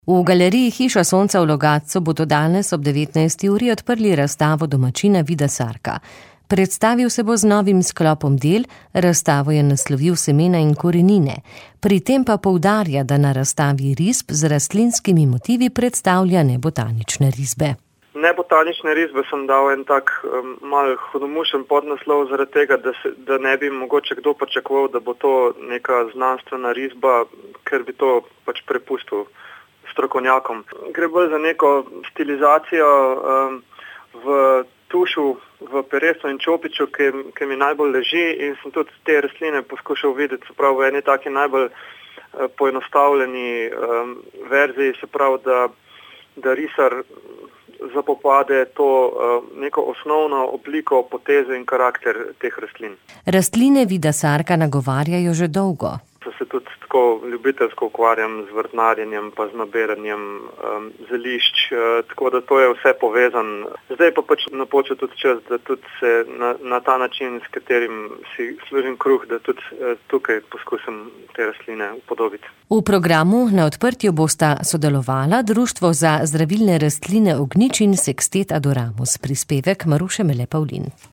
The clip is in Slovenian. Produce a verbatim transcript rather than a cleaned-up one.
V galeriji Hiša sonca v Logatcu bodo danes ob devetnajsti uri odprli razstavo domačina Vida Sarka. Predstavil se bo z novim sklopom del, razstavo je naslovil Semena in korenine. Pri tem pa poudarja, da na razstavi risb z rastlinskimi motivi predstavlja nebotanične risbe. Nebotanične risbe sem dal en tak um, mal hudomušen podnaslov zaradi tega, da, se, da ne bi mogoče kdo pričakoval, da bo to neka znanstvena risba, ker bi to pač prepustil strokovnjakom. Gre bolj za neko stilizacijo um, v tušu, v peresu in čopiču, ki, ki mi najbolj leži, in sem tudi te rastline poskušal videti, se pravi v eni taki najbolj uh, poenostavljeni um, verziji, se pravi, da, da risar zapopade to uh, neko osnovno obliko, potezo in karakter teh rastlin. Rastline Vida Sarka nagovarjajo že dolgo. Se tudi tako ljubiteljsko ukvarjam z vrtnarjenjem pa z nabiranjem um, zelišč, uh, tako da to je vse povezan. Zdaj pa pač napočil tudi čas, da tudi se na, na ta način, s katerim si služim kruh, da tudi uh, tukaj poskusim te rastline upodobiti. V programu na odprtju bosta sodelovala Društvo za zdravilne rastline Ognjič in Sextet Adoramus, prispevek Maruše Mele Pavlin.